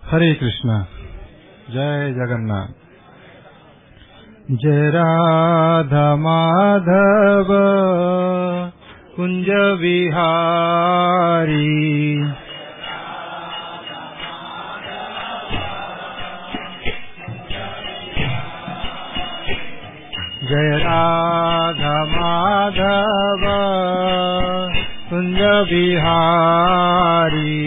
हरे कृष्णा। जय जगन्नाथ। जय राधा माधव कुंज विहारी, जय राधा माधव कुंज विहारी,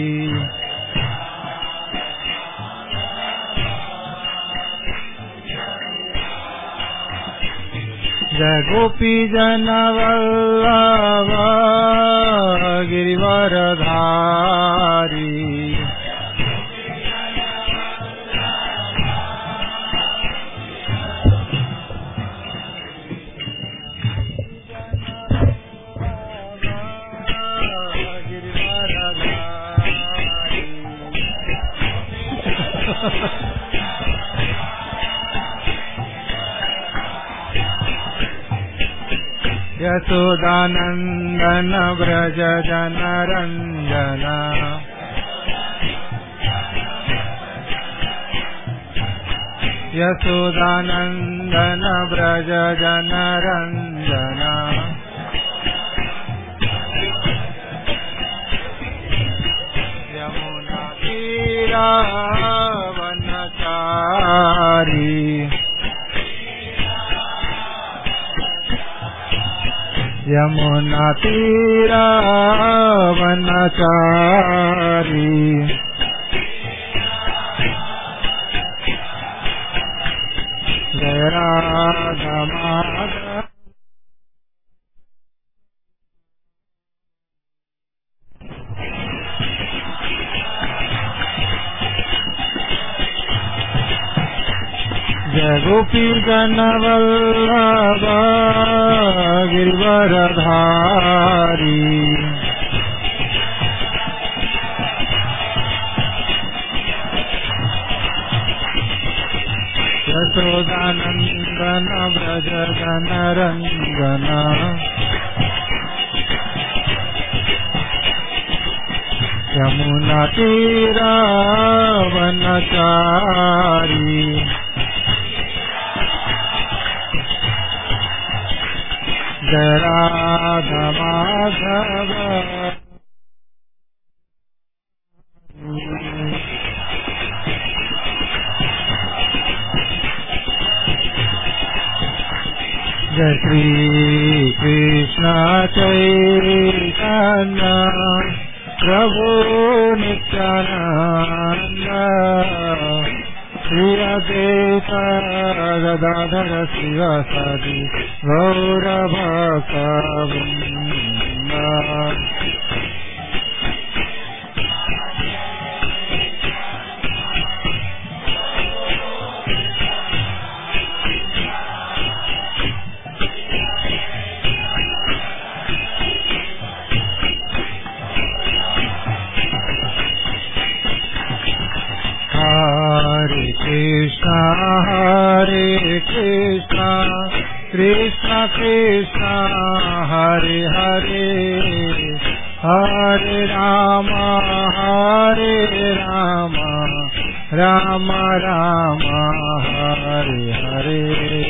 जय गोपी जन वल्लभ गिरिवरधारी, यशोदानंदन व्रज जन रंजन, यशोदानंदन व्रज जन रंजन, यमुना तीरा वनचारी, यमुना तीरा वनचारी, जय राधा माधव। जय गोपी जन वल्लभ गिरिवरधारी, यशोदानंदन व्रज जन रंजन, यमुना तीरा वनचारी, जय राधा माधव। जय श्री कृष्ण चैतन्य प्रभु नित्यानंद, श्री अद्वैत गदाधर शिवासादि गौरभक्तवृंद। हरे कृष्णा कृष्णा कृष्णा हरे हरे, हरे राम राम राम हरे हरे।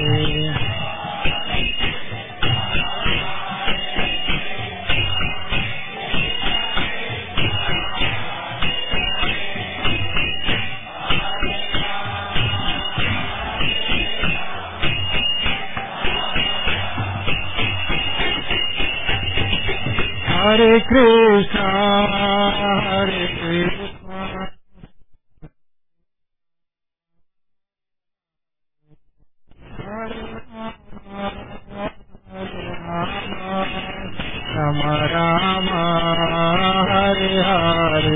हरे कृष्णा हरे कृष्णा हरे राम राम हरे हरे।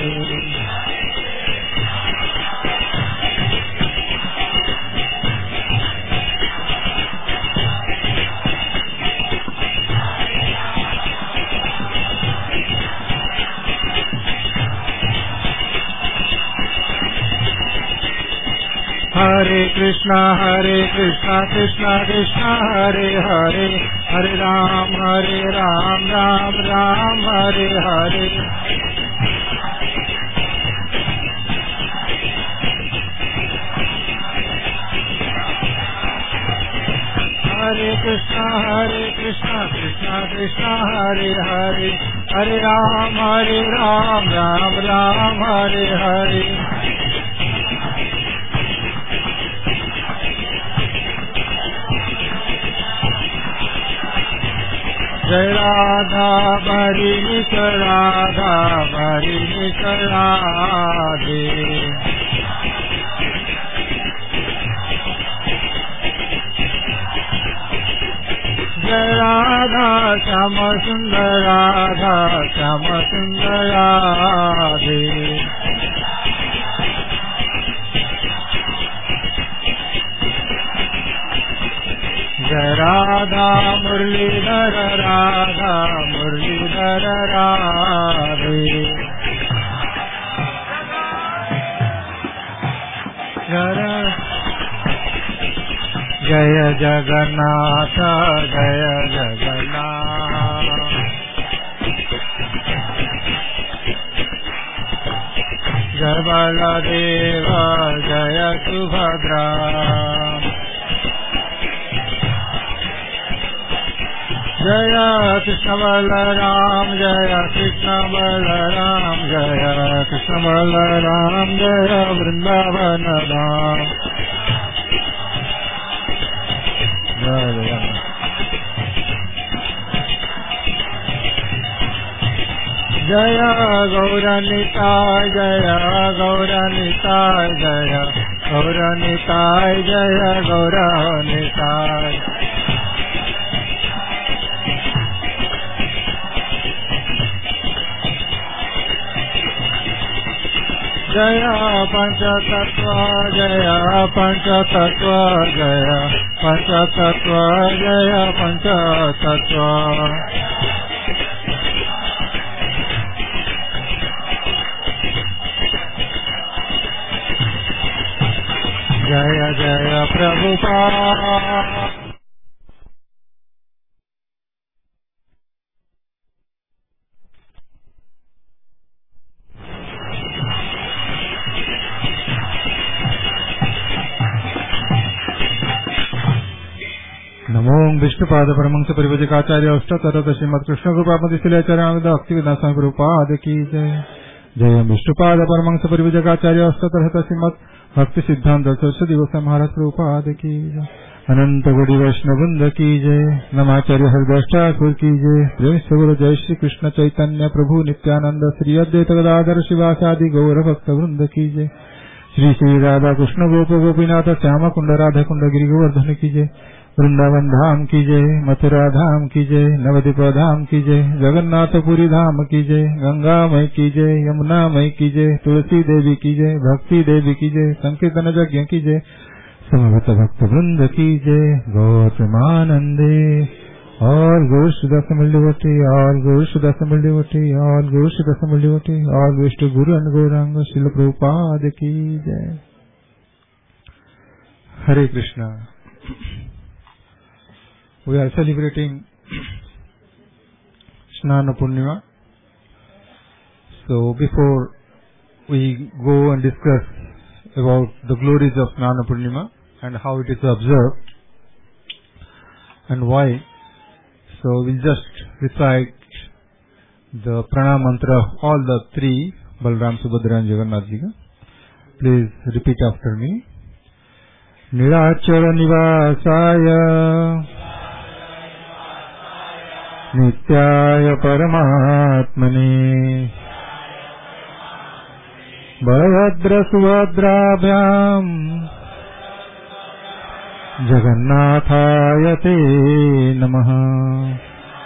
हरे कृष्णा कृष्णा कृष्णा हरे हरे, हरे Ram Ram Ram Hare Hare. Krishna Krishna Krishna Hare Hare Hare Ram Ram Ram Hare Hare Jai Radha Bari Radha Bari Radhe Jai Radha Shama Sundar Radha Shama Sundar Radhe Jai Radha Murlidhar Radha Murlidhar Radhe Jaya Jagannath Jaya Jagannath Jai Baladeva Jaya Subhadra Jaya Krishna Balaram Jaya Krishna Balaram Jaya Krishna Balaram Jaya Vrindavana Ram Jaya Gauranitai Jaya Gauranitai Jaya Gauranitai Jaya Gauranitai Jaya Panchatattva Jaya Panchatattva Jaya Panchatattva Jaya Panchatattva Jaya Jaya Prabhupada नमो विष्णुपाद परमहंस परिव्राजकाचार्य अष्टादश श्रीमद कृष्ण कृपापति शिलाचार्य भक्तिवेदांत स्वामी प्रभुपाद की जय। जय विष्णुपाद परमहंस परिव्राजकाचार्य अष्टादश श्रीमद भक्ति सिद्धांत सरस्वती गोस्वामी महाराज प्रभुपाद की जय। अनंत गौड़ी वैष्णववृंद की जय। नमाचार्य हरिदास ठाकुर की जय। प्रेम से बोलो जय श्री कृष्ण चैतन्य प्रभु नित्यानंद श्री अद्वैत गदाधर शिवासादि गौर भक्त वृंद की जय। श्री श्री राधा कृष्ण गोप गोपीनाथ श्याम कुंड राधा कुंड गिरि गोवर्धन की जय। वृंदावन धाम की जय। मथुरा धाम की जय। नवद्वीप धाम की जय। जगन्नाथपुरी धाम की जय। गंगा मई की जय। यमुना मई की जय। तुलसी देवी की जय। भक्ति देवी की जय। संकीर्तन यज्ञ की जय। समवेत भक्त वृंद की जय। गौतमानंदे all goes to the family devotee, all goes to the family devotee, all goes to the family devotee, all goes to Guru and Gauranga Srila Prabhupada ki jai. Hare Krishna. We are celebrating Snana Purnima. So before we go and discuss about the glories of Snana Purnima and how it is observed and why, so we'll just recite the pranam mantra of all the three, Balram, Subhadra and Jagannath Ji. Please repeat after me. Nirachara Nivasaya Nityaya Paramatmane Balabhadra Subhadrabhyam Jagannathaya Te Namaha.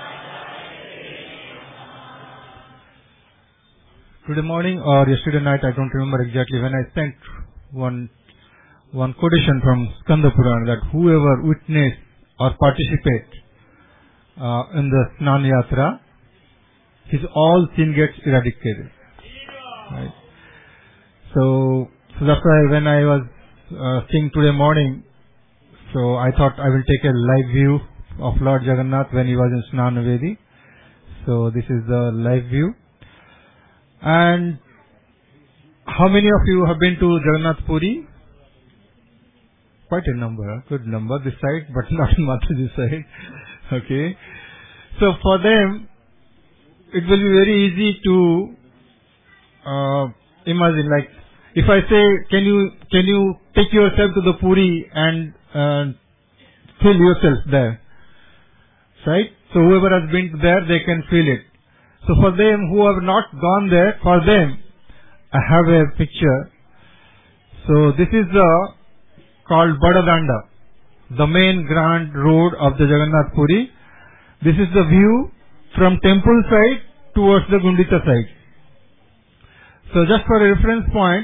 Today morning or yesterday night, I don't remember exactly, when I sent one quotation from Skanda Purana that whoever witness or participate in the Snan Yatra, his all sin gets eradicated. Right? So that's why when I was seeing today morning, so I thought I will take a live view of Lord Jagannath when he was in Snan Vedi. So this is the live view. And how many of you have been to Jagannath Puri? quite a number, good number this side, but not Mataji's side. Okay. So for them, it will be very easy to imagine. Like, if I say, can you take yourself to the Puri and feel yourself there, right? So whoever has been there, they can feel it. So for them who have not gone there, for them, I have a picture. So this is called Badadanda, the main grand road of the Jagannath Puri. This is the view from temple side towards the Gundicha side. So just for a reference point,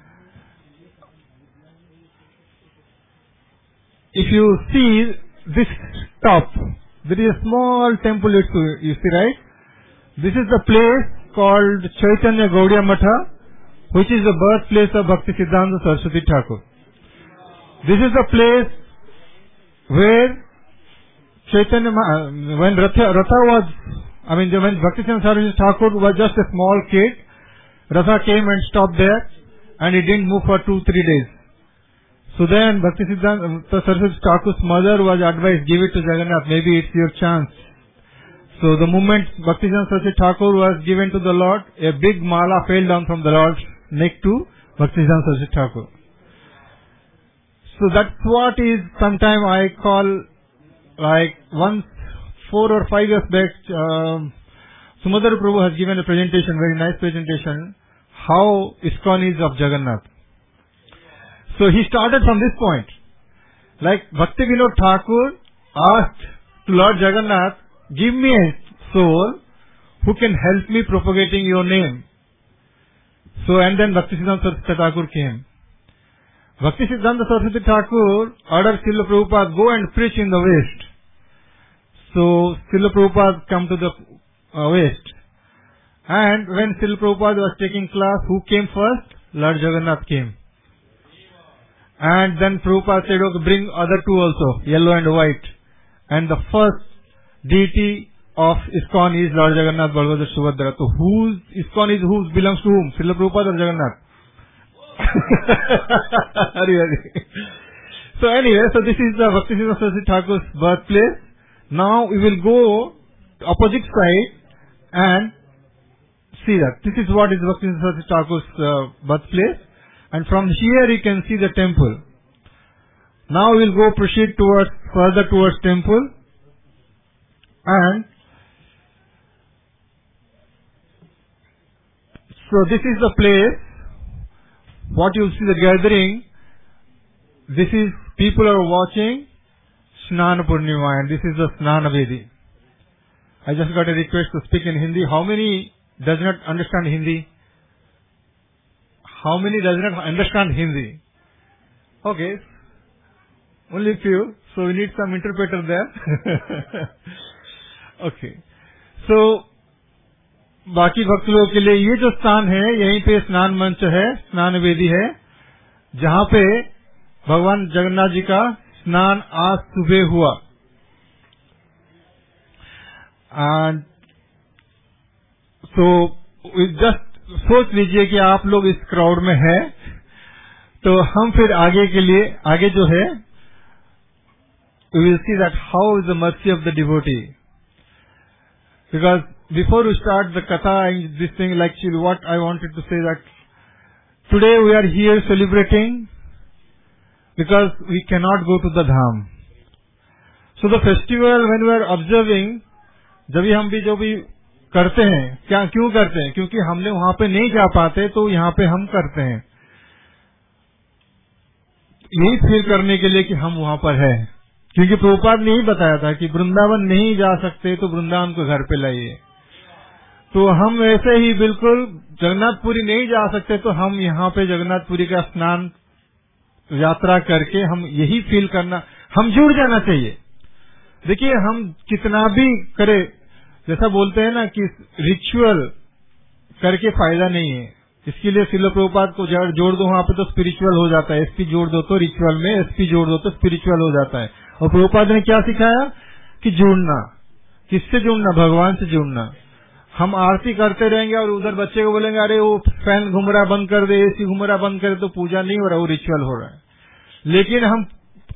if you see this top, there is a small temple, you see, right? This is the place called Chaitanya Gaudiya Matha, which is the birthplace of Bhaktisiddhanta Saraswati Thakur. This is the place where Chaitanya, when Bhaktisiddhanta Saraswati Thakur was just a small kid, Ratha came and stopped there, and he didn't move for 2-3 days. So then Bhaktisiddhanta Saraswati Thakur's mother was advised, give it to Jagannath, maybe it's your chance. So the moment Bhaktisiddhanta Saraswati Thakur was given to the Lord, a big mala fell down from the Lord's neck to Bhaktisiddhanta Saraswati Thakur. So that's what is sometime I call, like once 4 or 5 years back, Sumadhara Prabhu has given a presentation, very nice presentation, how ISKCON is of Jagannath. So he started from this point. Like Bhakti Vinod Thakur asked to Lord Jagannath, give me a soul who can help me propagating your name. So and then Bhaktisiddhanta Saraswati Thakur came. Bhaktisiddhanta Saraswati Thakur ordered Srila Prabhupada, go and preach in the West. So Srila Prabhupada come to the West. And when Srila Prabhupada was taking class, who came first? Lord Jagannath came. And then Prabhupada said, okay, bring other two also, yellow and white. And the first deity of ISKCON is Lord Jagannath, Balbhadra, Subhadra. So whose ISKCON is whose belongs to whom? Srila Prabhupada or Jagannath? So anyway, so this is the Bhaktisiddhanta Saraswati Thakur's birthplace. Now we will go opposite side and see that. This is what is Bhaktisiddhanta Saraswati Thakur's birthplace. And from here you can see the temple. Now we will go proceed further towards temple. And so this is the place. What you see the gathering. This is people are watching Snana Purnima, and this is the Snana Vedi. I just got a request to speak in Hindi. How many does not understand Hindi? How many does not understand Hindi? Okay. Only few. So we need some interpreter there. Okay. So, बाकी भक्त लोगों के लिए ये जो स्थान है, यहीं पे स्नान मंच है, स्नान वेदी है, जहाँ पे भगवान जगन्नाथ जी का स्नान आज सुबह हुआ. And so, just सोच लीजिए कि आप लोग इस क्राउड में हैं, तो हम फिर आगे के लिए, आगे जो है, we will see that how is the mercy of the devotee. Because before we start the katha and this thing, like what I wanted to say that today we are here celebrating because we cannot go to the dham. So the festival when we are observing, जब हम भी जो भी करते हैं, क्या क्यों करते हैं? क्योंकि हमने वहां पे नहीं जा पाते, तो यहाँ पे हम करते हैं यही फील करने के लिए कि हम वहां पर हैं. क्योंकि प्रभुपाद ने ही बताया था कि वृंदावन नहीं जा सकते तो वृंदावन को घर पे लाइए. तो हम ऐसे ही बिल्कुल जगन्नाथपुरी नहीं जा सकते, तो हम यहाँ पे जगन्नाथपुरी का स्नान यात्रा करके हम यही फील करना, हम जुड़ जाना चाहिए. देखिए हम कितना भी करें, जैसा बोलते हैं ना कि रिचुअल करके फायदा नहीं है. इसके लिए श्रील प्रभुपाद को जोड़ दो वहां पे तो स्पिरिचुअल हो जाता है. एसपी जोड़ दो तो रिचुअल में, एसपी जोड़ दो तो स्पिरिचुअल हो जाता है. और प्रभुपाद ने क्या सिखाया कि जुड़ना. किससे जुड़ना? भगवान से जुड़ना. हम आरती करते रहेंगे और उधर बच्चे को बोलेंगे अरे वो फैन घूम रहा बंद कर दे, एसी घूम रहा बंद कर दे, तो पूजा नहीं हो रहा, वो रिचुअल हो रहा है. लेकिन हम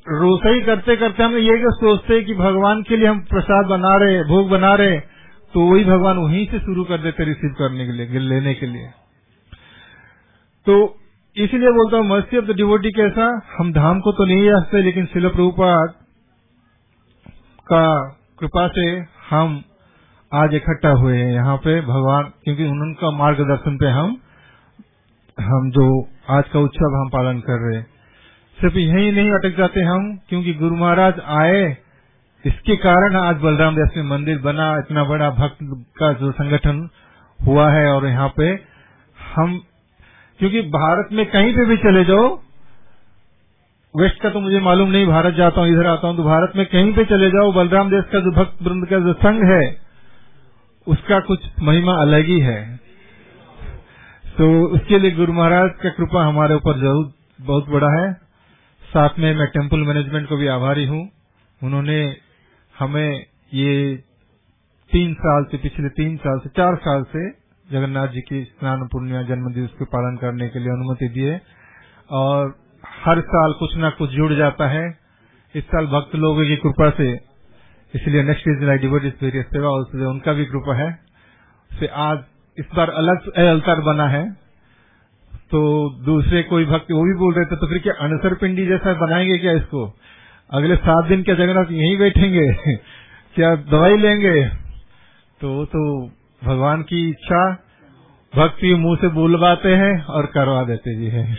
रसोई करते करते हम ये जो सोचते कि भगवान के लिए हम प्रसाद बना रहे, भोग बना रहे, तो वही भगवान वहीं से शुरू कर देते रिसीव करने के लिए, लेने के लिए। तो इसलिए बोलता हूँ मर्सी ऑफ द डिवोटी कैसा, हम धाम को तो नहीं जा सकते, लेकिन श्रील प्रभुपाद का कृपा से हम आज इकट्ठा हुए हैं यहाँ पे भगवान, क्योंकि उनका मार्गदर्शन पे हम जो आज का उत्सव हम पालन कर रहे हैं। सिर्फ यही नहीं अटक जाते हम, क्योंकि गुरु महाराज आए, इसके कारण आज बलराम दास में मंदिर बना, इतना बड़ा भक्त का जो संगठन हुआ है। और यहाँ पे हम, क्योंकि भारत में कहीं पे भी चले जाओ, वेस्ट का तो मुझे मालूम नहीं, भारत जाता हूँ, इधर आता हूँ, तो भारत में कहीं पे चले जाओ, बलराम दास का जो भक्त वृंद का जो संघ है उसका कुछ महिमा अलग ही है। तो उसके लिए गुरु महाराज का कृपा हमारे ऊपर जरूर बहुत बड़ा है। साथ में मैं टेम्पल मैनेजमेंट को भी आभारी हूँ, उन्होंने हमें ये 3 साल से, पिछले 3 साल से 4 साल से जगन्नाथ जी की स्नान पूर्णिमा जन्म दिवस के पालन करने के लिए अनुमति दिए, और हर साल कुछ न कुछ जुड़ जाता है। इस साल भक्त लोगों की कृपा से, इसलिए next is like devotees various seva, उससे उनका भी कृपा है। से आज इस बार अलग अवतार बना है, तो दूसरे कोई भक्त वो भी बोल रहे थे, तो फिर क्या अनसर पिंडी जैसा बनाएंगे क्या इसको, अगले 7 दिन क्या जगन्नाथ यहीं बैठेंगे क्या दवाई लेंगे? तो भगवान की इच्छा, भक्ति मुंह से बुलवाते हैं और करवा देते जी है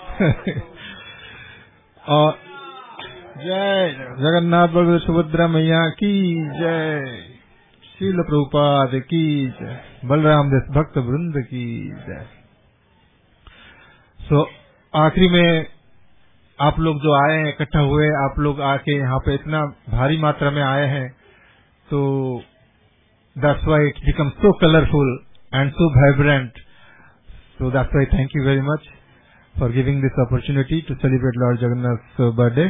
और जय जगन्नाथ बलदेव सुभद्रा मैया की जय, श्रील प्रभुपाद की जय, बलराम दास भक्त वृंद की जय। आखिरी में आप लोग जो आए हैं, इकट्ठा हुए, आप लोग आके यहाँ पे इतना भारी मात्रा में आए हैं, तो that's why it becomes so colorful and so vibrant. So that's why thank you very much for giving this opportunity to celebrate Lord Jagannath's birthday.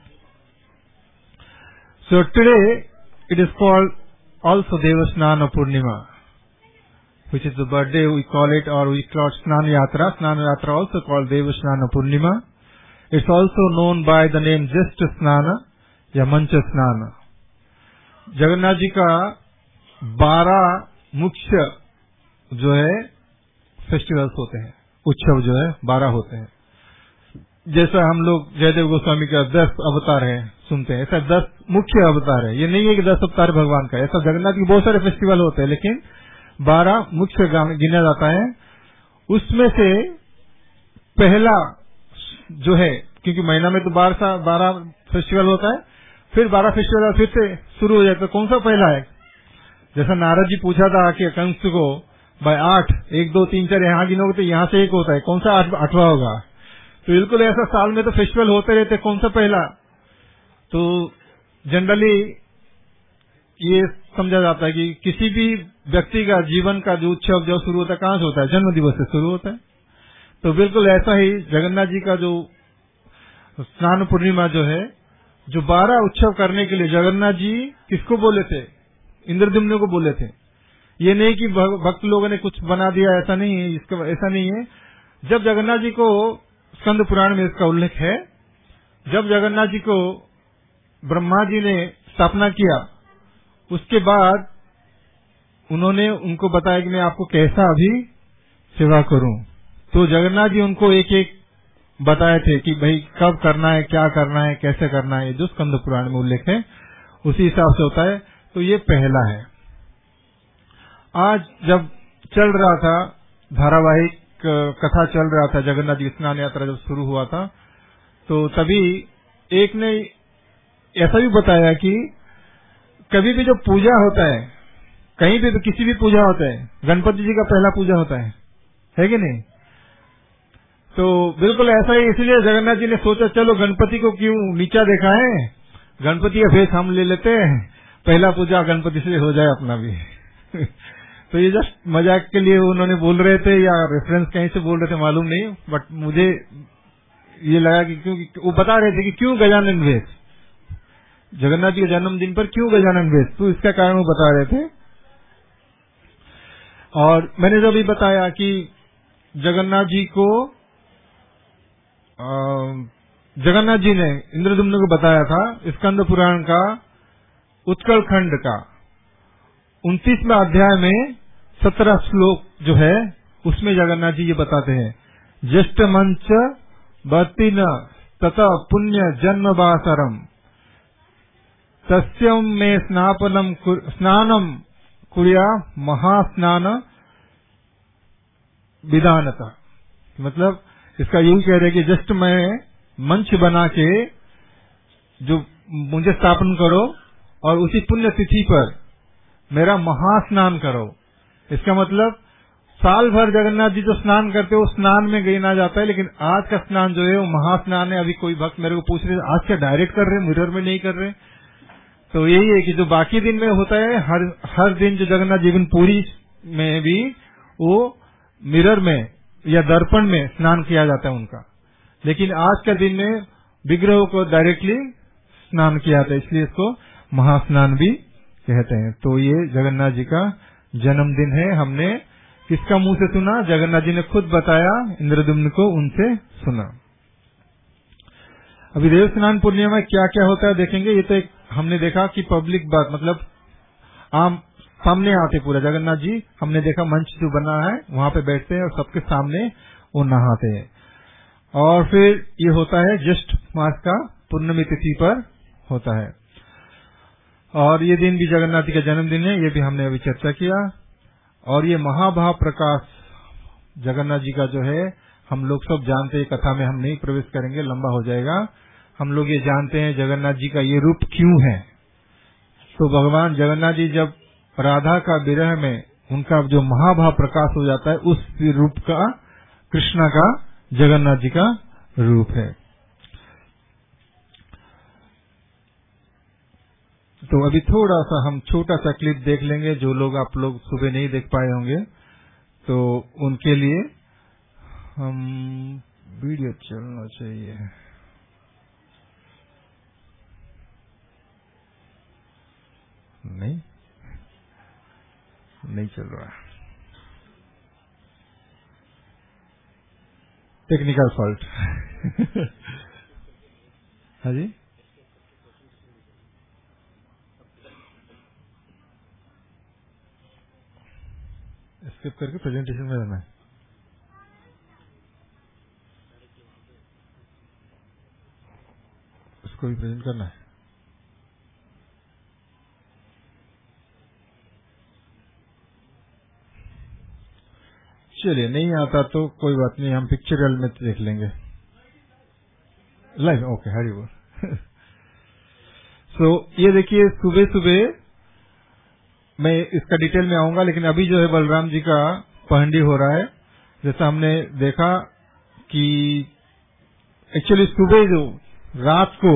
So today it is called also Devasnana Purnima, which is the birthday we call it, or we call it Snan Yatra. Snan Yatra also called Devasnana Purnima. It's also known by the name Just Snana या मंच स्नान। जगन्नाथ जी का 12 मुख्य जो है festivals होते हैं, उत्सव जो है 12 होते हैं। जैसा हम लोग जयदेव गोस्वामी का 10 अवतार है सुनते हैं, ऐसा 10 मुख्य अवतार है। ये नहीं है कि 10 अवतार भगवान का, ऐसा जगन्नाथ के बहुत सारे फेस्टिवल होते हैं, लेकिन 12 मुख्य गिना जाता है। उसमें से पहला जो है, क्योंकि महीना में तो 12 फेस्टिवल होता है, फिर 12 फेस्टिवल फिर से शुरू हो जाता है। कौन सा पहला है? जैसा नारद जी पूछा था कि कंस को भाई 8, 1 2 3 4 यहाँ गिनोगे तो यहाँ से एक होता है, कौन सा 8वां होगा? तो बिल्कुल ऐसा साल में तो फेस्टिवल होते रहते, कौन सा पहला? तो जनरली ये समझा जाता है कि किसी भी व्यक्ति का जीवन का जो उत्सव जो शुरू होता है, कहाँ से होता है? जन्म दिवस से शुरू होता है। तो बिल्कुल ऐसा ही जगन्नाथ जी का जो स्नान पूर्णिमा जो है, जो 12 उत्सव करने के लिए जगन्नाथ जी किसको बोले थे? इंद्रद्युम्न को बोले थे। ये नहीं कि भक्त लोगों ने कुछ बना दिया, ऐसा नहीं है, इसका ऐसा नहीं है। जब जगन्नाथ जी को, स्कंद पुराण में इसका उल्लेख है, जब जगन्नाथ जी को ब्रह्मा जी ने स्थापना किया, उसके बाद उन्होंने उनको बताया कि मैं आपको कैसा अभी सेवा करूं। तो जगन्नाथ जी उनको एक एक बताए थे कि भाई कब करना है, क्या करना है, कैसे करना है, जो स्कंद पुराण में उल्लेख है उसी हिसाब से होता है। तो ये पहला है। आज जब चल रहा था धारावाहिक कथा चल रहा था, जगन्नाथ जी स्नान यात्रा जब शुरू हुआ था, तो तभी एक ने ऐसा भी बताया कि कभी भी जो पूजा होता है, कहीं भी किसी भी पूजा होता है, गणपति जी का पहला पूजा होता है कि नहीं? तो बिल्कुल ऐसा ही, इसलिए जगन्नाथ जी ने सोचा चलो गणपति को क्यों नीचा देखा है, गणपति का फेस हम ले लेते हैं, पहला पूजा गणपति से हो जाए अपना भी तो ये जस्ट मजाक के लिए उन्होंने बोल रहे थे या रेफरेंस कहीं से बोल रहे थे मालूम नहीं, बट मुझे ये लगा कि क्योंकि वो बता रहे थे कि क्यों गजानन वेश, जगन्नाथ जी के जन्मदिन पर क्यों गजानन वेश, तो इसका कारण वो बता रहे थे। और मैंने जब भी बताया कि जगन्नाथ जी को जगन्नाथ जी ने इंद्रद्युम्न को बताया था स्कंद पुराण का उत्कल खंड का 29वें अध्याय में 17 श्लोक जो है उसमें जगन्नाथ जी ये बताते हैं, ज्येष्ठ मंच बति न तथा पुण्य जन्म बासरम तस्यम में स्नानम कुरिया महास्नान विधानता। मतलब इसका यही कह रहे कि जस्ट मैं मंच बना के जो मुझे स्थापन करो और उसी पुण्य तिथि पर मेरा महास्नान करो। इसका मतलब साल भर जगन्नाथ जी जो स्नान करते हैं वो स्नान में गिना जाता है, लेकिन आज का स्नान जो है वो महास्नान है। अभी कोई भक्त मेरे को पूछ रहे आज क्या डायरेक्ट कर रहे, मिरर में नहीं कर रहे? तो यही है कि जो बाकी दिन में होता है हर दिन जो जगन्नाथ जीवन पुरी में भी वो मिरर में या दर्पण में स्नान किया जाता है उनका, लेकिन आज के दिन में विग्रह को डायरेक्टली स्नान किया जाता है, इसलिए इसको महास्नान भी कहते हैं। तो ये जगन्नाथ जी का जन्मदिन है। हमने किसका मुंह से सुना? जगन्नाथ जी ने खुद बताया, इंद्रद्युम्न को उनसे सुना। अभी देव स्नान पूर्णिमा में क्या क्या होता है देखेंगे। ये तो एक हमने देखा कि पब्लिक बात, मतलब आम सामने आते पूरा जगन्नाथ जी, हमने देखा मंच जो बना है वहां पे बैठते हैं और सबके सामने वो नहाते हैं। और फिर ये होता है ज्येष्ठ मास का पूर्णिमा तिथि पर होता है, और ये दिन भी जगन्नाथ जी का जन्मदिन है, ये भी हमने अभी चर्चा किया। और ये महाभाव प्रकाश जगन्नाथ जी का जो है हम लोग सब जानते हैं, कथा में हम नहीं प्रवेश करेंगे, लंबा हो जाएगा। हम लोग ये जानते हैं जगन्नाथ जी का ये रूप क्यों है। तो भगवान जगन्नाथ जी जब राधा का विरह में उनका जो महाभाव प्रकाश हो जाता है, उस रूप का कृष्णा का जगन्नाथ जी का रूप है। तो अभी थोड़ा सा हम छोटा सा क्लिप देख लेंगे, जो लोग आप लोग सुबह नहीं देख पाए होंगे तो उनके लिए हम वीडियो चलना चाहिए। नहीं चल रहा, टेक्निकल फॉल्ट। हाँ जी, स्किप करके प्रेजेंटेशन में रहना है। उसको भी प्रेजेंट करना है। चलिए, नहीं आता तो कोई बात नहीं, हम पिक्चरल में देख लेंगे लाइव। ओके, हरी बोल। सो ये देखिए, सुबह सुबह मैं इसका डिटेल में आऊंगा, लेकिन अभी जो है बलराम जी का पहंडी हो रहा है। जैसा हमने देखा कि एक्चुअली सुबह जो रात को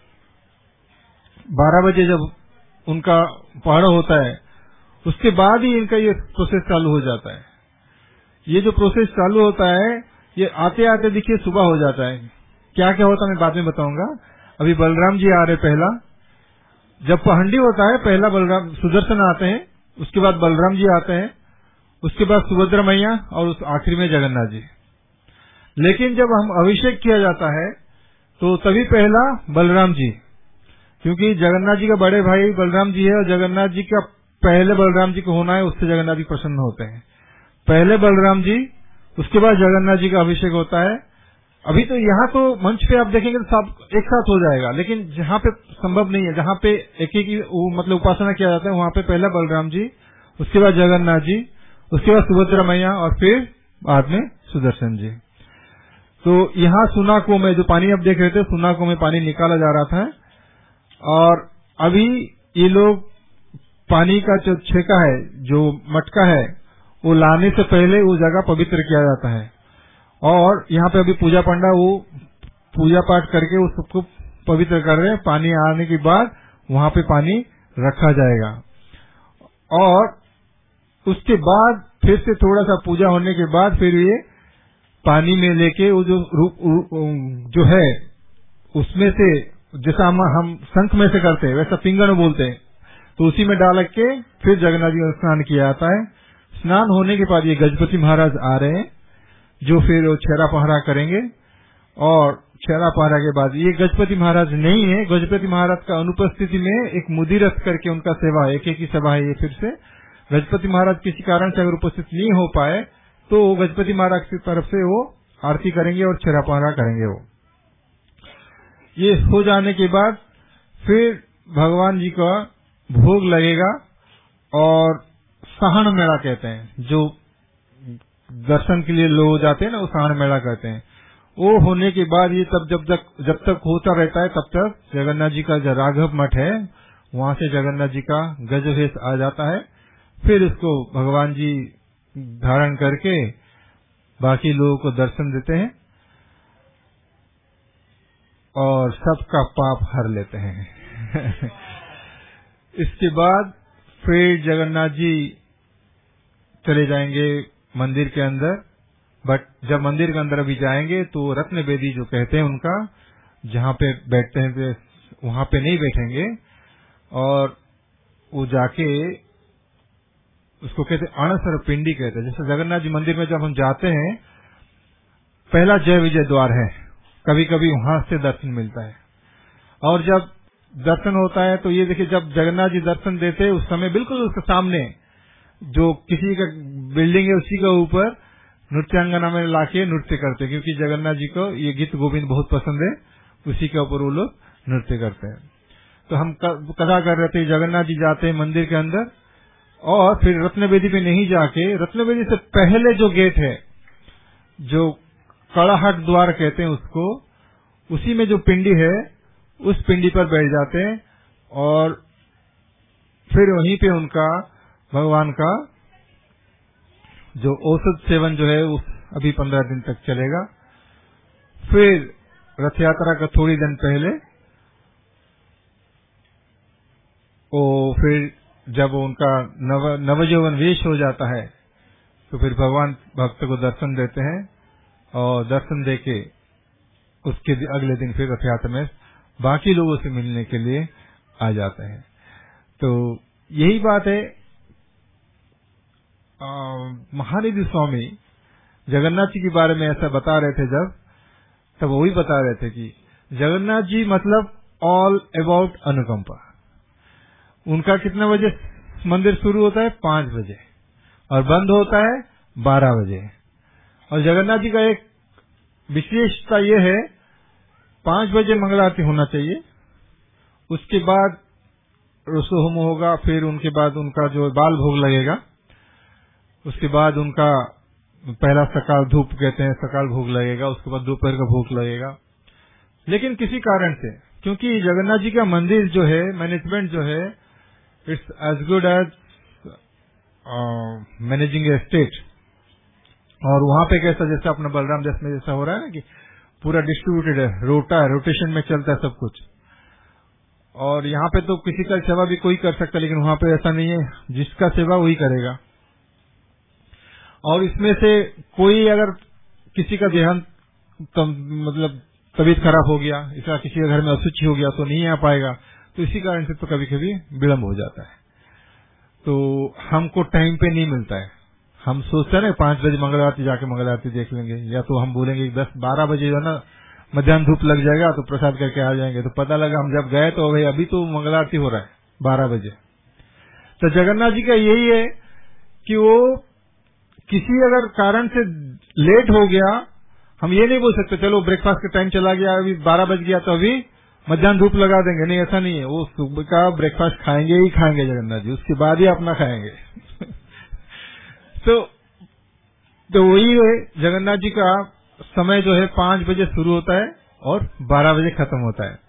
12 बजे जब उनका पहरा होता है, उसके बाद ही इनका ये प्रोसेस चालू हो जाता है। ये जो प्रोसेस चालू होता है, ये आते आते देखिए सुबह हो जाता है। क्या क्या होता है मैं बाद में बताऊंगा। अभी बलराम जी आ रहे, पहला जब पहंडी होता है, पहला बलराम सुदर्शन आते हैं, उसके बाद बलराम जी आते हैं, उसके बाद सुभद्रा मैया और उस आखिरी में जगन्नाथ जी। लेकिन जब हम अभिषेक किया जाता है तो तभी पहला बलराम जी, क्योंकि जगन्नाथ जी का बड़े भाई बलराम जी है और जगन्नाथ जी का पहले बलराम जी को होना है, उससे जगन्नाथ जी प्रसन्न होते हैं। पहले बलराम जी, उसके बाद जगन्नाथ जी का अभिषेक होता है। अभी तो यहाँ तो मंच पे आप देखेंगे तो सब एक साथ हो जाएगा, लेकिन जहाँ पे संभव नहीं है, जहाँ पे एक एक मतलब उपासना किया जाता है, वहाँ पे पहला बलराम जी, उसके बाद जगन्नाथ जी, उसके बाद सुभद्रा मैया और फिर बाद में सुदर्शन जी। तो यहाँ सुनाको में जो पानी आप देख रहे थे, सुनाको में पानी निकाला जा रहा था, और अभी ये लोग पानी का जो छेका है, जो मटका है, वो लाने से पहले वो जगह पवित्र किया जाता है। और यहाँ पे अभी पूजा पंडा वो पूजा पाठ करके उस सबको पवित्र कर रहे हैं। पानी आने के बाद वहाँ पे पानी रखा जाएगा, और उसके बाद फिर से थोड़ा सा पूजा होने के बाद फिर ये पानी में लेके वो जो है उसमें से, जैसा हम शंख में से करते हैं वैसा पिंगण बोलते हैं, तो उसी में डाल के फिर जगन्नाथ जी का स्नान किया जाता है। स्नान होने के बाद ये गजपति महाराज आ रहे हैं, जो फिर छेरा पहरा करेंगे, और क्षरापारा के बाद ये गजपति महाराज नहीं है। गजपति महाराज का अनुपस्थिति में एक मुदिरथ करके उनका सेवा है, एक ही सभा है ये। फिर से गजपति महाराज किसी कारण से अगर उपस्थित नहीं हो पाए तो गजपति महाराज की तरफ से वो आरती करेंगे और क्षरापारा करेंगे। वो ये हो जाने के बाद फिर भगवान जी का भोग लगेगा और साहन मेला कहते हैं, जो दर्शन के लिए लोग जाते हैं ना, वो साहन मेला कहते हैं। वो होने के बाद ये तब जब तक होता रहता है तब तक जगन्नाथ जी का जो राघव मठ है वहां से जगन्नाथ जी का गजवेश आ जाता है। फिर उसको भगवान जी धारण करके बाकी लोगों को दर्शन देते हैं और सबका पाप हर लेते हैं। इसके बाद फिर जगन्नाथ जी चले जाएंगे मंदिर के अंदर। बट जब मंदिर के अंदर अभी जाएंगे तो रत्न बेदी जो कहते हैं उनका, जहाँ पे बैठते हैं वहां पे नहीं बैठेंगे और वो जाके उसको कहते हैं अणसर पिंडी कहते हैं। जैसे जगन्नाथ जी मंदिर में जब हम जाते हैं पहला जय विजय द्वार है, कभी कभी वहां से दर्शन मिलता है। और जब दर्शन होता है तो ये देखिए, जब जगन्नाथ जी दर्शन देते हैं उस समय बिल्कुल उसके सामने जो किसी का बिल्डिंग है उसी के ऊपर नृत्यांगना में लाके नृत्य करते हैं, क्योंकि जगन्नाथ जी को ये गीत गोविंद बहुत पसंद है, उसी के ऊपर वो लोग नृत्य करते हैं। तो हम कथा कर रहे थे, जगन्नाथ जी जाते हैं मंदिर के अंदर और फिर रत्नवेदी पे नहीं जाके, रत्नवेदी से पहले जो गेट है, जो कड़ाहट द्वार कहते हैं उसको, उसी में जो पिंडी है उस पिंडी पर बैठ जाते हैं और फिर वहीं पे उनका भगवान का जो औसत सेवन जो है उस अभी 15 दिन तक चलेगा। फिर रथ यात्रा का थोड़ी दिन पहले फिर जब उनका नवयौवन वेश हो जाता है तो फिर भगवान भक्त को दर्शन देते हैं और दर्शन देके उसके अगले दिन फिर रथ यात्रा में बाकी लोगों से मिलने के लिए आ जाते हैं। तो यही बात है। महानिधि स्वामी जगन्नाथ जी के बारे में ऐसा बता रहे थे तब वही बता रहे थे कि जगन्नाथ जी मतलब ऑल अबाउट अनुकंपा। उनका कितने बजे मंदिर शुरू होता है? 5 बजे और बंद होता है 12 बजे। और जगन्नाथ जी का एक विशेषता यह है, 5 बजे मंगल आरती होना चाहिए, उसके बाद रसोहोम होगा, फिर उनके बाद उनका जो बाल भोग लगेगा, उसके बाद उनका पहला सकाल धूप कहते हैं, सकाल भोग लगेगा, उसके बाद दोपहर का भोग लगेगा। लेकिन किसी कारण से, क्योंकि जगन्नाथ जी का मंदिर जो है, मैनेजमेंट जो है, it's as good as managing a state. और वहां पे कैसा, जैसे अपना बलराम देश में जैसा हो रहा है ना कि पूरा डिस्ट्रीब्यूटेड है, रोटेशन में चलता है सब कुछ। और यहाँ पे तो किसी का सेवा भी कोई कर सकता है, लेकिन वहां पे ऐसा नहीं है, जिसका सेवा वही करेगा। और इसमें से कोई अगर किसी का देहांत मतलब तबीयत खराब हो गया, इसका किसी के घर में अशुचि हो गया तो नहीं आ पाएगा, तो इसी कारण से तो कभी कभी विलम्ब हो जाता है। तो हमको टाइम पे नहीं मिलता है। हम सोचते हैं ना 5 बजे मंगल आरती जाके मंगल आरती देख लेंगे, या तो हम बोलेंगे 10-12 बजे जो है ना मध्याह्न धूप लग जाएगा तो प्रसाद करके आ जाएंगे। तो पता लगा हम जब गए तो भाई अभी तो मंगल आरती हो रहा है 12 बजे। तो जगन्नाथ जी का यही है कि वो किसी अगर कारण से लेट हो गया, हम ये नहीं बोल सकते चलो ब्रेकफास्ट का टाइम चला गया, अभी 12 बज गया तो अभी मध्याह्न धूप लगा देंगे, नहीं ऐसा नहीं है। वो सुबह का ब्रेकफास्ट खाएंगे ही खाएंगे जगन्नाथ जी, उसके बाद ही अपना खाएंगे। तो वही है, जगन्नाथ जी का समय जो है 5 बजे शुरू होता है और 12 बजे खत्म होता है।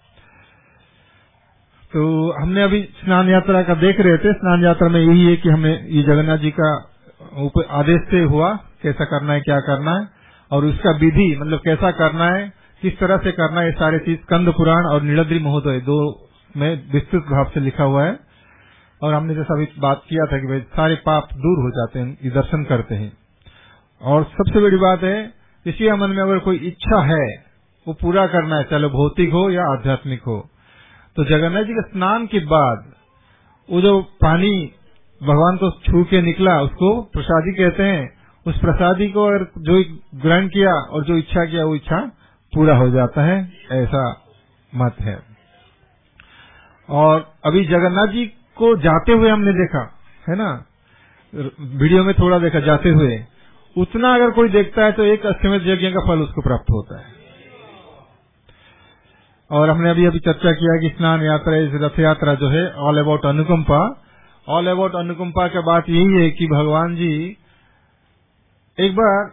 तो हमने अभी स्नान यात्रा का देख रहे थे, स्नान यात्रा में यही है कि हमें ये जगन्नाथ जी का ऊपर आदेश से हुआ कैसा करना है, क्या करना है, और उसका विधि मतलब कैसा करना है, किस तरह से करना है, ये सारे चीज स्कंद पुराण और नीलाद्रि महोदय 2 में विस्तृत भाव से लिखा हुआ है। और हमने जैसा अभी बात किया था कि भाई सारे पाप दूर हो जाते हैं ये दर्शन करते हैं। और सबसे बड़ी बात है, किसी मन में अगर कोई इच्छा है वो पूरा करना है, चाहे भौतिक हो या आध्यात्मिक हो, तो जगन्नाथ जी के स्नान के बाद वो जो पानी भगवान को छू के निकला उसको प्रसादी कहते हैं। उस प्रसादी को अगर जो ग्रहण किया और जो इच्छा किया वो इच्छा पूरा हो जाता है, ऐसा मत है। और अभी जगन्नाथ जी को जाते हुए हमने देखा है ना, वीडियो में थोड़ा देखा जाते हुए, उतना अगर कोई देखता है तो एक अश्वमेध यज्ञ का फल उसको प्राप्त होता है। और हमने अभी चर्चा किया कि स्नान यात्रा, इस रथ यात्रा जो है ऑल अबाउट अनुकंपा, ऑल अबाउट अनुकंपा का बात यही है कि भगवान जी एक बार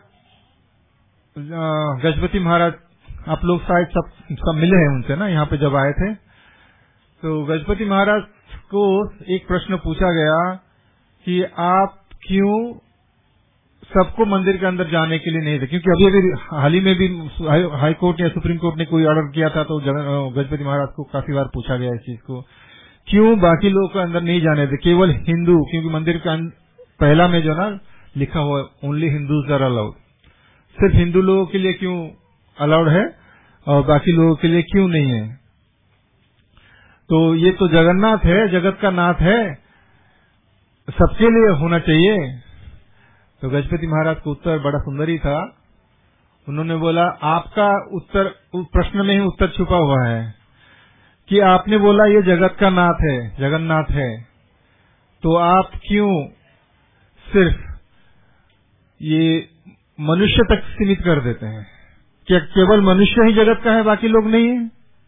गजपति महाराज, आप लोग शायद सब मिले हैं उनसे ना यहाँ पे जब आए थे, तो गजपति महाराज को एक प्रश्न पूछा गया कि आप क्यों सबको मंदिर के अंदर जाने के लिए नहीं थे, क्योंकि अभी हाल ही में भी हाई कोर्ट या सुप्रीम कोर्ट ने कोई ऑर्डर किया था, तो गजपति महाराज को काफी बार पूछा गया इस चीज को, क्यों बाकी लोगों को अंदर नहीं जाने थे, केवल हिंदू, क्योंकि मंदिर का पहला में जो ना लिखा हुआ ओनली हिंदूज आर अलाउड, सिर्फ हिंदू लोगों के लिए क्यों अलाउड है और बाकी लोगों के लिए क्यों नहीं है। तो ये तो जगन्नाथ है, जगत का नाथ है, सबके लिए होना चाहिए। तो गजपति महाराज का उत्तर बड़ा सुंदर ही था। उन्होंने बोला, आपका उत्तर प्रश्न में ही उत्तर छुपा हुआ है कि आपने बोला ये जगत का नाथ है, जगन्नाथ है, तो आप क्यों सिर्फ ये मनुष्य तक सीमित कर देते हैं? क्या केवल मनुष्य ही जगत का है, बाकी लोग नहीं है?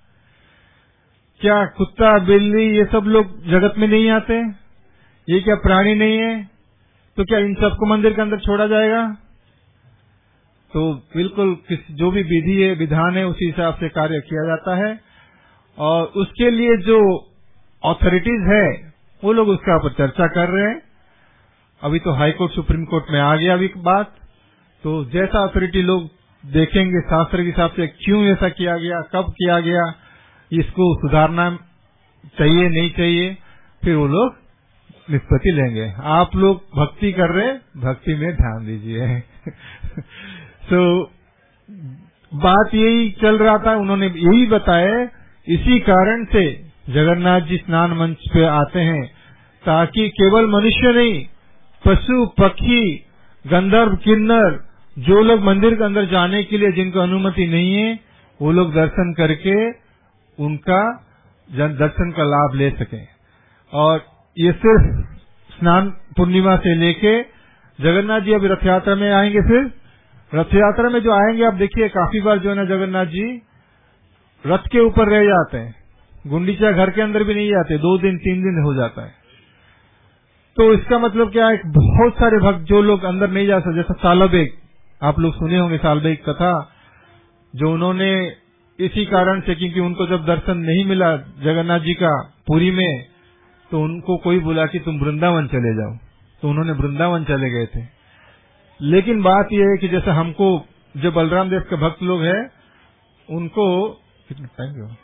क्या कुत्ता बिल्ली ये सब लोग जगत में नहीं आते? ये क्या प्राणी नहीं है? तो क्या इन सबको मंदिर के अंदर छोड़ा जाएगा? तो बिल्कुल जो भी विधि है, विधान है, उसी हिसाब से कार्य किया जाता है। और उसके लिए जो ऑथोरिटीज है वो लोग उसका ऊपर चर्चा कर रहे हैं। अभी तो हाई कोर्ट सुप्रीम कोर्ट में आ गया अभी बात, तो जैसा अथॉरिटी लोग देखेंगे शास्त्र के हिसाब से क्यों ऐसा किया गया, कब किया गया, इसको सुधारना चाहिए नहीं चाहिए, फिर वो लोग निष्पत्ति लेंगे। आप लोग भक्ति कर रहे, भक्ति में ध्यान दीजिए। तो बात यही चल रहा था, उन्होंने यही बताया, इसी कारण से जगन्नाथ जी स्नान मंच पे आते हैं, ताकि केवल मनुष्य नहीं, पशु पक्षी गंधर्व किन्नर जो लोग मंदिर के अंदर जाने के लिए जिनको अनुमति नहीं है, वो लोग दर्शन करके उनका दर्शन का लाभ ले सकें। और ये सिर्फ स्नान पूर्णिमा से लेके जगन्नाथ जी अभी रथ यात्रा में आएंगे। फिर रथ यात्रा में जो आएंगे, आप देखिए काफी बार जो है ना जगन्नाथ जी रथ के ऊपर रह जाते हैं, गुंडीचा घर के अंदर भी नहीं जाते, 2 दिन 3 दिन हो जाता है। तो इसका मतलब क्या है, बहुत सारे भक्त जो लोग अंदर नहीं जा सकते, जैसा सालबेग, आप लोग सुने होंगे सालबेग कथा, जो उन्होंने इसी कारण से, क्योंकि उनको जब दर्शन नहीं मिला जगन्नाथ जी का पुरी में, तो उनको कोई बोला कि तुम वृंदावन चले जाओ, तो उन्होंने वृंदावन चले गए थे। लेकिन बात यह है कि जैसे हमको जो बलराम देव के भक्त लोग हैं, उनको कितना टाइम हो,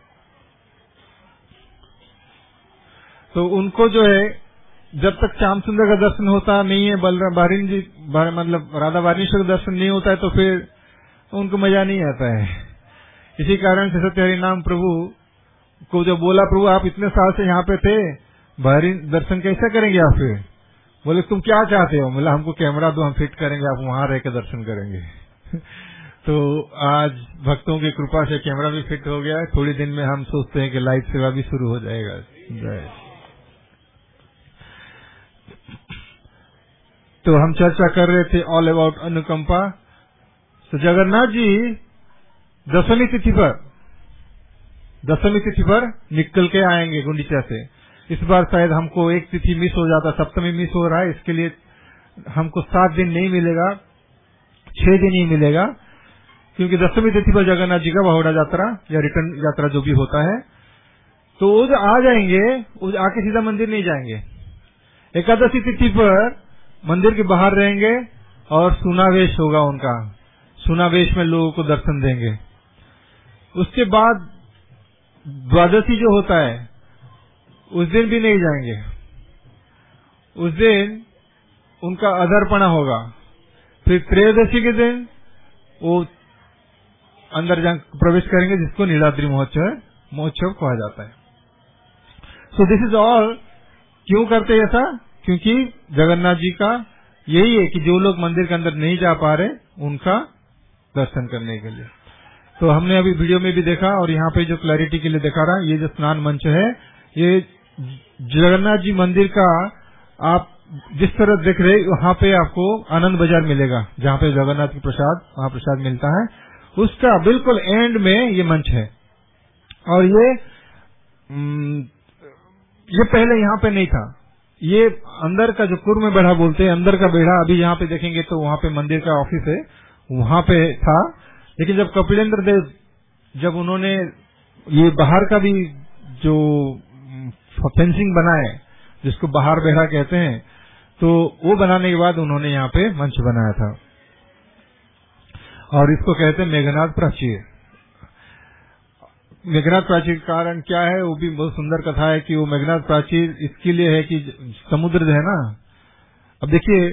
तो उनको जो है जब तक श्याम सुंदर का दर्शन होता नहीं है, बलराम बारिन जी मतलब राधा वारिणेश्वर का दर्शन नहीं होता है, तो फिर उनको मजा नहीं आता है। इसी कारण से सत्य हरि नाम प्रभु को जो बोला, प्रभु आप इतने साल से यहाँ पे थे, बाहरी दर्शन कैसे करेंगे आप? फिर बोले तुम क्या चाहते हो? बोला हमको कैमरा दो, हम फिट करेंगे, आप वहां रह के दर्शन करेंगे। तो आज भक्तों की कृपा से कैमरा भी फिट हो गया है, थोड़ी दिन में हम सोचते हैं कि लाइव सेवा भी शुरू हो जाएगा। जय। तो हम चर्चा कर रहे थे ऑल अबाउट अनुकंपा। तो जगन्नाथ जी दशमी तिथि पर निकल के आएंगे गुंडीचा से। इस बार शायद हमको एक तिथि मिस हो जाता, सप्तमी मिस हो रहा है, इसके लिए हमको 7 दिन नहीं मिलेगा, 6 दिन ही मिलेगा, क्योंकि दशमी तिथि पर जगन्नाथ जी का बाहुड़ा यात्रा या रिटर्न यात्रा जो भी होता है, तो वो जो आ जाएंगे, वो आके सीधा मंदिर नहीं जाएंगे। एकादशी तिथि पर मंदिर के बाहर रहेंगे और सुनावेश होगा उनका, सुनावेश में लोगों को दर्शन देंगे। उसके बाद द्वादशी जो होता है उस दिन भी नहीं जाएंगे, उस दिन उनका अधर्पणा होगा। फिर त्रयोदशी के दिन वो अंदर प्रवेश करेंगे, जिसको नीलाद्रि महोत्सव कहा जाता है। So this is all. क्यों करते हैं ऐसा? क्योंकि जगन्नाथ जी का यही है कि जो लोग मंदिर के अंदर नहीं जा पा रहे, उनका दर्शन करने के लिए। तो हमने अभी वीडियो में भी देखा और यहाँ पे जो क्लैरिटी के लिए दिखा रहा, ये जो स्नान मंच है, ये जगन्नाथ जी मंदिर का आप जिस तरह देख रहे वहाँ पे आपको आनंद बाजार मिलेगा, जहाँ पे जगन्नाथ की प्रसाद महाप्रसाद मिलता है, उसका बिल्कुल एंड में ये मंच है। और ये पहले यहाँ पे नहीं था। ये अंदर का जो कुर्म में बेढ़ा बोलते हैं, अंदर का बेढ़ा, अभी यहाँ पे देखेंगे तो वहाँ पे मंदिर का ऑफिस है, वहाँ पे था। लेकिन जब कपिलेंद्र देव जब उन्होंने ये बाहर का भी जो फेंसिंग बनाए, जिसको बाहर बेढ़ा कहते हैं, तो वो बनाने के बाद उन्होंने यहाँ पे मंच बनाया था और इसको कहते हैं मेघनाद प्राचीर। मेघनाद प्राचीर का कारण क्या है, वो भी बहुत सुंदर कथा है कि वो मेघनाद प्राचीर इसके लिए है कि समुद्र है ना, अब देखिए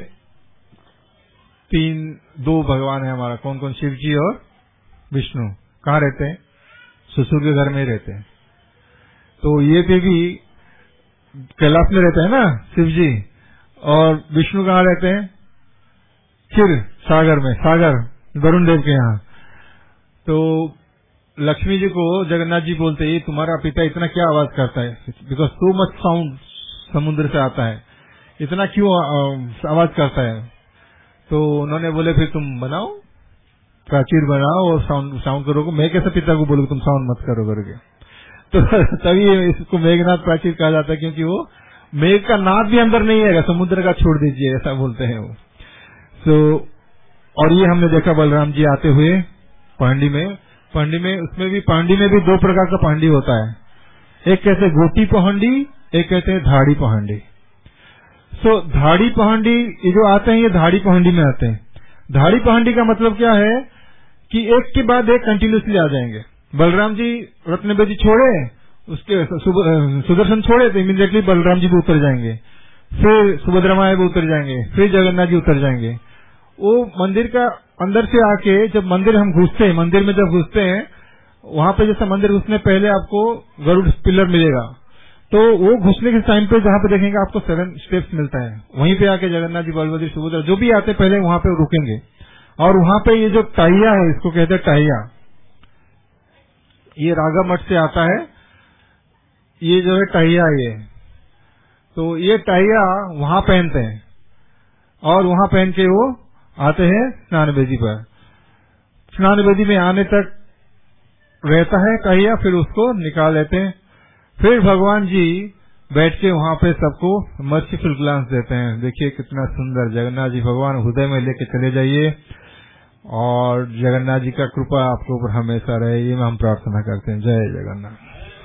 दो भगवान है हमारा, कौन कौन, शिव जी और विष्णु। कहाँ रहते हैं? ससुर के घर में ही रहते हैं। तो ये पे भी कैलाश में रहते हैं ना शिव जी, और विष्णु कहाँ रहते हैं? क्षीर सागर में, सागर वरुण देव के यहाँ। तो लक्ष्मी जी को जगन्नाथ जी बोलते हैं, तुम्हारा पिता इतना क्या आवाज करता है, बिकॉज सो मच साउंड समुद्र से आता है, इतना क्यों आवाज करता है? तो उन्होंने बोले फिर तुम बनाओ, प्राचीर बनाओ और साउंड करो। मैं कैसे पिता को बोलूँ तुम साउंड मत करो करके? तो तभी इसको मेघनाथ प्राचीर कहा जाता है, क्योंकि वो मेघ का नाद भी अंदर नहीं है, समुद्र का छोड़ दीजिए, ऐसा बोलते हैं वो। तो और ये हमने देखा बलराम जी आते हुए पांडी में उसमें भी पांडी में भी दो प्रकार का पांडी होता है, एक कहते हैं गोटी पहांडी, एक कहते हैं धाड़ी पहांडी। सो धाड़ी पहांडी ये जो आते हैं, ये धाड़ी पहांडी में आते हैं। धाड़ी पहांडी का मतलब क्या है कि एक के बाद एक कंटिन्यूसली आ जाएंगे। बलराम जी रत्नबेदी छोड़े, उसके सुदर्शन छोड़े तो इमीडिएटली बलराम जी भी उतर जाएंगे, फिर सुभद्रा माया भी उतर जाएंगे, फिर जगन्नाथ जी उतर जाएंगे। वो मंदिर का अंदर से आके जब मंदिर हम घुसते हैं, मंदिर में जब घुसते हैं, वहां पे जैसे मंदिर घुसने पहले आपको गरुड़ पिलर मिलेगा, तो वो घुसने के टाइम पे जहाँ पे देखेंगे आपको 7 स्टेप्स मिलता है, वहीं पे आके जगन्नाथ जी, बलभद्र, सुभद्रा जो भी आते पहले वहां पे रुकेंगे। और वहां पे ये जो टाहिया है, इसको कहते हैं टाहिया, ये रागा मठ से आता है, ये जो है टाहिया, ये तो ये टाहिया वहां पहनते हैं और वहां पहन के वो आते हैं स्नान वेदी पर। स्नान वेदी में आने तक रहता है टाहिया, फिर उसको निकाल लेते हैं। फिर भगवान जी बैठ के वहां पे सबको मर्सीफुल ग्लांस देते हैं। देखिए कितना सुंदर जगन्नाथ जी भगवान हृदय में लेके चले जाइए और जगन्नाथ जी का कृपा आपके ऊपर हमेशा रहे, ये हम प्रार्थना करते हैं। जय जगन्नाथ।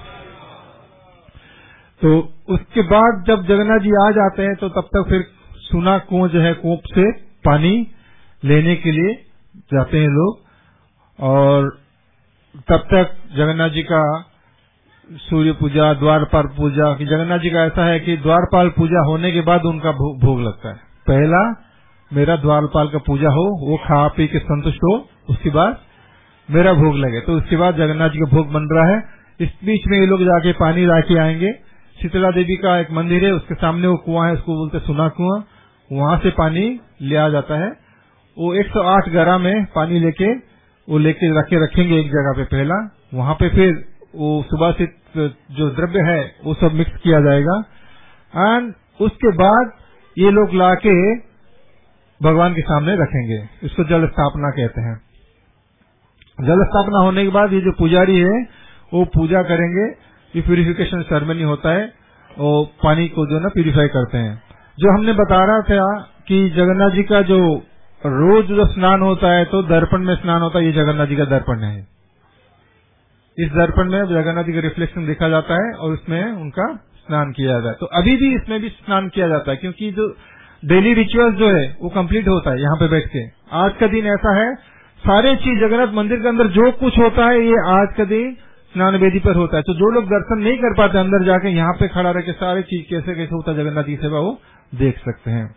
तो उसके बाद जब जगन्नाथ जी आ जाते हैं तो तब तक फिर सुना कुआं जो है, कूप से पानी लेने के लिए जाते हैं लोग, और तब तक जगन्नाथ जी का सूर्य पूजा, द्वारपाल पूजा, कि जगन्नाथ जी का ऐसा है कि द्वारपाल पूजा होने के बाद उनका भोग लगता है। पहला मेरा द्वारपाल का पूजा हो, वो खा पी के संतुष्ट हो, उसके बाद मेरा भोग लगे, तो उसके बाद जगन्नाथ जी का भोग बन रहा है। इस बीच में ये लोग जाके पानी ला के आएंगे। शीतला देवी का एक मंदिर है, उसके सामने वो कुआं है, उसको बोलते सुना कुआं, वहां से पानी लिया जाता है। वो 108 गरा में पानी लेके रखेंगे एक जगह पे पहला, वहां पे फिर वो सुभाषित जो द्रव्य है वो सब मिक्स किया जाएगा, एंड उसके बाद ये लोग लाके भगवान के सामने रखेंगे। इसको जल स्थापना कहते हैं। जल स्थापना होने के बाद ये जो पुजारी है वो पूजा करेंगे, ये प्यूरिफिकेशन सेरेमनी होता है, वो पानी को जो ना प्यूरिफाई करते हैं। जो हमने बता रहा था कि जगन्नाथ जी का जो रोज जो स्नान होता है तो दर्पण में स्नान होता है, ये जगन्नाथ जी का दर्पण है। इस दर्पण में जगन्नाथ जी का रिफ्लेक्शन देखा जाता है और उसमें उनका स्नान किया जाता है। तो अभी भी इसमें भी स्नान किया जाता है, क्योंकि जो डेली रिचुअल जो है वो कंप्लीट होता है यहाँ पे बैठ के। आज का दिन ऐसा है, सारे चीज जगन्नाथ मंदिर के अंदर जो कुछ होता है ये आज का दिन स्नान वेदी पर होता है। तो जो लोग दर्शन नहीं कर पाते अंदर जाके, यहाँ पे खड़ा रह के सारी चीज कैसे कैसे होता है जगन्नाथ जी की सेवा वो देख सकते हैं।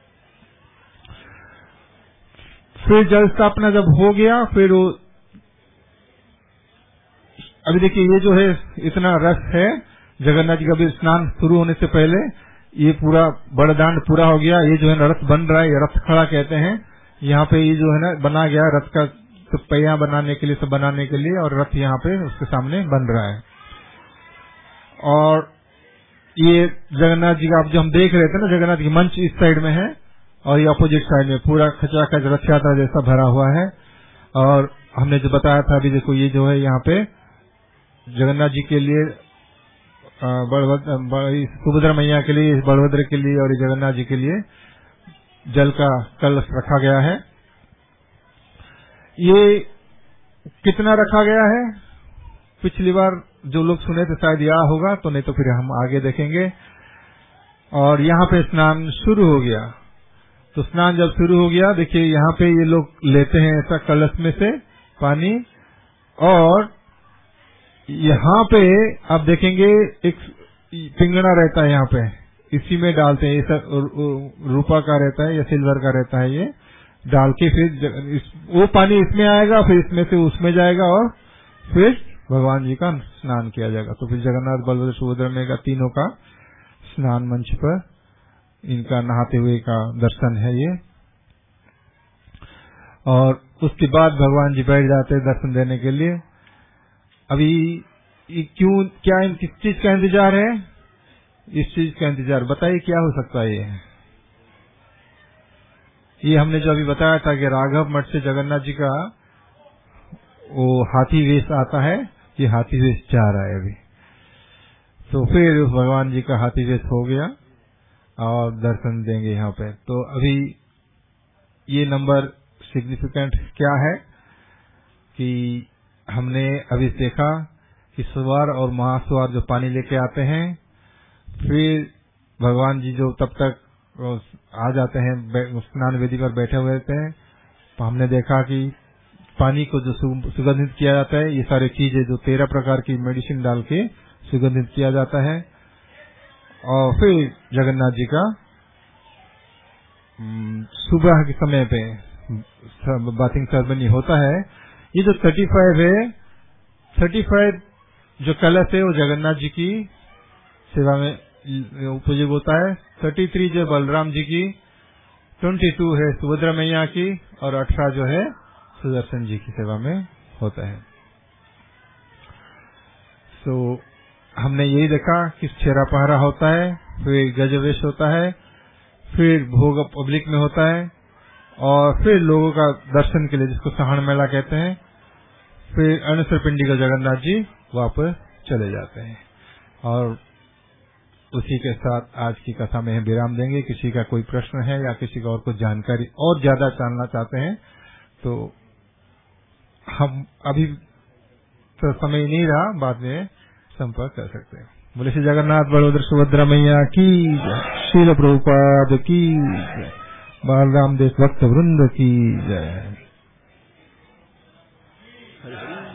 फिर जल स्थापना जब हो गया, फिर वो अभी देखिए ये जो है इतना रस है जगन्नाथ जी का भी स्नान शुरू होने से पहले, ये पूरा बड़दांड पूरा हो गया। ये जो है रथ बन रहा है, ये रथ खड़ा कहते हैं। यहाँ पे ये जो है ना बना गया रथ का तो पहिया बनाने के लिए, सब बनाने के लिए, और रथ यहाँ पे उसके सामने बन रहा है। और ये जगन्नाथ जी का आप जो हम देख रहे थे ना, जगन्नाथ की मंच इस साइड में है और ये अपोजिट साइड में पूरा खचाखच रथ यात्रा जैसा भरा हुआ है। और हमने जो बताया था अभी, देखो ये जो है यहाँ पे जगन्नाथ जी के लिए, सुभद्रा मैया के लिए, बलभद्र के लिए और जगन्नाथ जी के लिए जल का कलश रखा गया है। ये कितना रखा गया है, पिछली बार जो लोग सुने थे शायद याद होगा, तो नहीं तो फिर हम आगे देखेंगे। और यहाँ पे स्नान शुरू हो गया। तो स्नान जब शुरू हो गया, देखिए यहाँ पे ये लोग लेते हैं ऐसा कलश में से पानी, और यहाँ पे आप देखेंगे एक पिंगना रहता है, यहाँ पे इसी में डालते हैं। ये रूपा का रहता है या सिल्वर का रहता है, ये डाल के फिर वो पानी इसमें आएगा, फिर इसमें से उसमें जाएगा और फिर भगवान जी का स्नान किया जाएगा। तो फिर जगन्नाथ, बलभद्र, सुभद्रा में का तीनों का स्नान मंच पर इनका नहाते हुए का दर्शन है ये। और उसके बाद भगवान जी बैठ जाते हैं दर्शन देने के लिए। अभी क्यों, क्या किस चीज का इंतजार है? इस चीज का इंतजार, बताइए क्या हो सकता है ये हमने जो अभी बताया था कि राघव मठ से जगन्नाथ जी का वो हाथी वेश आता है, ये हाथी वेश जा रहा है अभी। तो फिर भगवान जी का हाथी वेश हो गया और दर्शन देंगे यहाँ पे। तो अभी ये नंबर सिग्निफिकेंट क्या है कि हमने अभी देखा कि सवार और महासवार जो पानी लेके आते हैं, फिर भगवान जी जो तब तक आ जाते हैं, स्नान वेदी पर बैठे हुए रहते हैं। तो हमने देखा कि पानी को जो सुगंधित किया जाता है, ये सारी चीजें जो 13 प्रकार की मेडिसिन डाल के सुगंधित किया जाता है। और फिर जगन्नाथ जी का सुबह के समय पे बाथिंग सेरेमनी होता है। ये जो 35 है, 35 जो कलश है वो जगन्नाथ जी की सेवा में उपयोग होता है। 33 जो बलराम जी की, 22 है सुभद्रा मैया की, और 18 जो है सुदर्शन जी की सेवा में होता है। तो हमने यही देखा कि छेरा पहरा होता है, फिर गजवेश होता है, फिर भोग पब्लिक में होता है, और फिर लोगों का दर्शन के लिए जिसको सहन मेला कहते हैं, फिर अनसर पिंडी को जगन्नाथ जी वापस चले जाते हैं। और उसी के साथ आज की कथा में विराम देंगे। किसी का कोई प्रश्न है या किसी का और कुछ जानकारी और ज्यादा जानना चाहते हैं तो हम अभी तो समय नहीं रहा, बाद में संपर्क कर सकते हैं। बोले श्री जगन्नाथ बलभद्र सुभद्रा मैया की, श्रील प्रभुपाद की, बाल रामदेव भक्त वृंद की जय।